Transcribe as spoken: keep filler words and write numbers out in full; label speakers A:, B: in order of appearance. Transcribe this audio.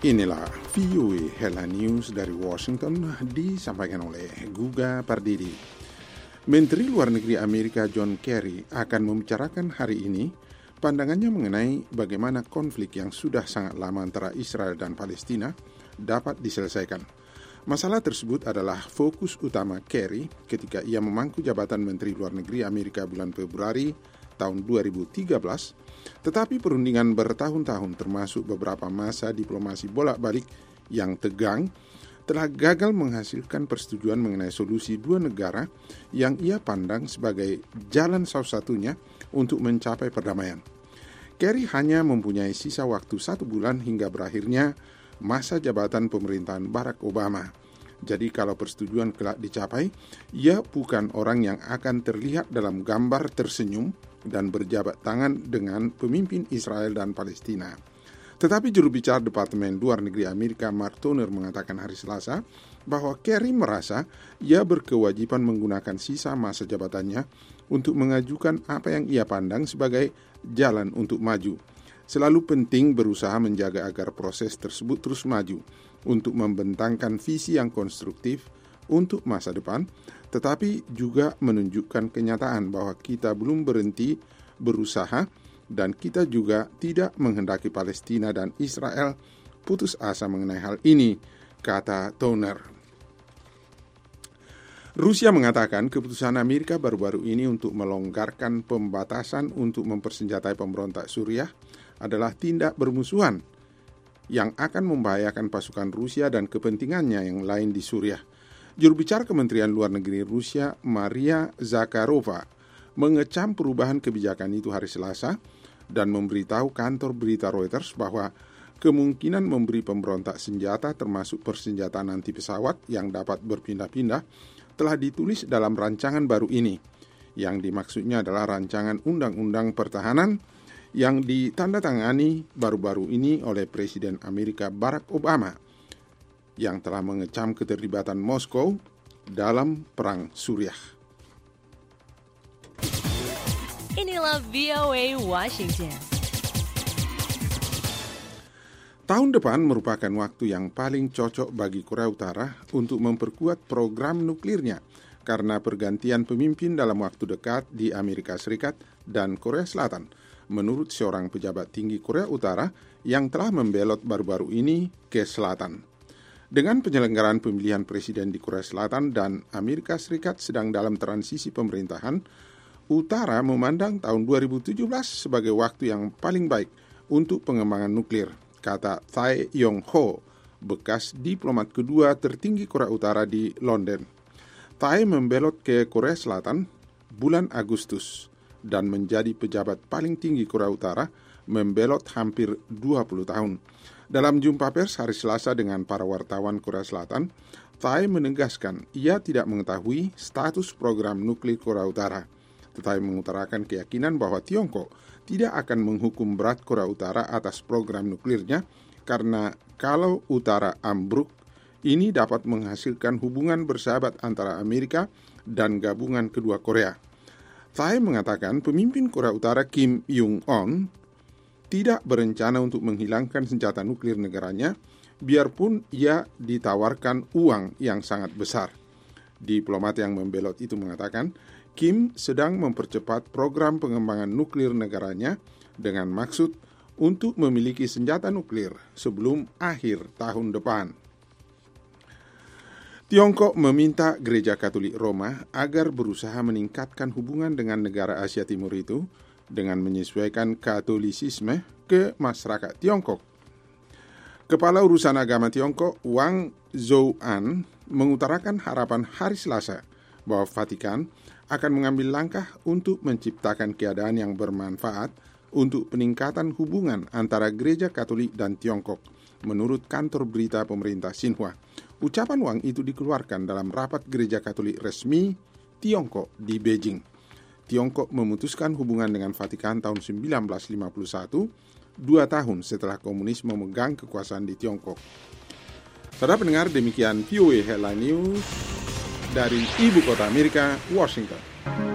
A: Inilah V O A Headline News dari Washington, disampaikan oleh Guga Pardidi. Menteri Luar Negeri Amerika John Kerry akan membicarakan hari ini pandangannya mengenai bagaimana konflik yang sudah sangat lama antara Israel dan Palestina dapat diselesaikan. Masalah tersebut adalah fokus utama Kerry ketika ia memangku jabatan Menteri Luar Negeri Amerika bulan Februari tahun dua ribu tiga belas, tetapi perundingan bertahun-tahun termasuk beberapa masa diplomasi bolak-balik yang tegang telah gagal menghasilkan persetujuan mengenai solusi dua negara yang ia pandang sebagai jalan satu-satunya untuk mencapai perdamaian. Kerry hanya mempunyai sisa waktu satu bulan hingga berakhirnya masa jabatan pemerintahan Barack Obama. Jadi kalau persetujuan kelak dicapai, ia bukan orang yang akan terlihat dalam gambar tersenyum dan berjabat tangan dengan pemimpin Israel dan Palestina. Tetapi juru bicara Departemen Luar Negeri Amerika Mark Toner mengatakan hari Selasa bahwa Kerry merasa ia berkewajiban menggunakan sisa masa jabatannya untuk mengajukan apa yang ia pandang sebagai jalan untuk maju. Selalu penting berusaha menjaga agar proses tersebut terus maju untuk membentangkan visi yang konstruktif untuk masa depan, tetapi juga menunjukkan kenyataan bahwa kita belum berhenti berusaha dan kita juga tidak menghendaki Palestina dan Israel putus asa mengenai hal ini, kata Toner. Rusia mengatakan keputusan Amerika baru-baru ini untuk melonggarkan pembatasan untuk mempersenjatai pemberontak Suriah adalah tindak bermusuhan yang akan membahayakan pasukan Rusia dan kepentingannya yang lain di Suriah. Juru bicara Kementerian Luar Negeri Rusia, Maria Zakharova, mengecam perubahan kebijakan itu hari Selasa dan memberitahu kantor berita Reuters bahwa kemungkinan memberi pemberontak senjata termasuk persenjataan anti pesawat yang dapat berpindah-pindah telah ditulis dalam rancangan baru ini, yang dimaksudnya adalah rancangan Undang-Undang Pertahanan yang ditandatangani baru-baru ini oleh Presiden Amerika Barack Obama yang telah mengecam keterlibatan Moskow dalam perang Suriah.
B: Inilah V O A Washington.
A: Tahun depan merupakan waktu yang paling cocok bagi Korea Utara untuk memperkuat program nuklirnya karena pergantian pemimpin dalam waktu dekat di Amerika Serikat dan Korea Selatan, menurut seorang pejabat tinggi Korea Utara yang telah membelot baru-baru ini ke selatan. Dengan penyelenggaraan pemilihan presiden di Korea Selatan dan Amerika Serikat sedang dalam transisi pemerintahan, Utara memandang tahun dua ribu tujuh belas sebagai waktu yang paling baik untuk pengembangan nuklir, kata Tae Yong-ho, bekas diplomat kedua tertinggi Korea Utara di London. Tae membelot ke Korea Selatan bulan Agustus dan menjadi pejabat paling tinggi Korea Utara, membelot hampir dua puluh tahun. Dalam jumpa pers hari Selasa dengan para wartawan Korea Selatan, Tae menegaskan ia tidak mengetahui status program nuklir Korea Utara, tetapi mengutarakan keyakinan bahwa Tiongkok tidak akan menghukum berat Korea Utara atas program nuklirnya karena kalau Utara ambruk, ini dapat menghasilkan hubungan bersahabat antara Amerika dan gabungan kedua Korea. Tae mengatakan pemimpin Korea Utara Kim Jong-un tidak berencana untuk menghilangkan senjata nuklir negaranya, biarpun ia ditawarkan uang yang sangat besar. Diplomat yang membelot itu mengatakan, Kim sedang mempercepat program pengembangan nuklir negaranya dengan maksud untuk memiliki senjata nuklir sebelum akhir tahun depan. Tiongkok meminta Gereja Katolik Roma agar berusaha meningkatkan hubungan dengan negara Asia Timur itu dengan menyesuaikan Katolisisme ke masyarakat Tiongkok. Kepala Urusan Agama Tiongkok, Wang Zhouan, mengutarakan harapan hari Selasa bahwa Vatikan akan mengambil langkah untuk menciptakan keadaan yang bermanfaat untuk peningkatan hubungan antara Gereja Katolik dan Tiongkok, menurut kantor berita pemerintah Xinhua. Ucapan Wang itu dikeluarkan dalam rapat Gereja Katolik resmi Tiongkok di Beijing. Tiongkok memutuskan hubungan dengan Vatikan tahun seribu sembilan ratus lima puluh satu, dua tahun setelah komunis memegang kekuasaan di Tiongkok. Saudara pendengar, demikian V O A Headline News dari Ibu Kota Amerika, Washington.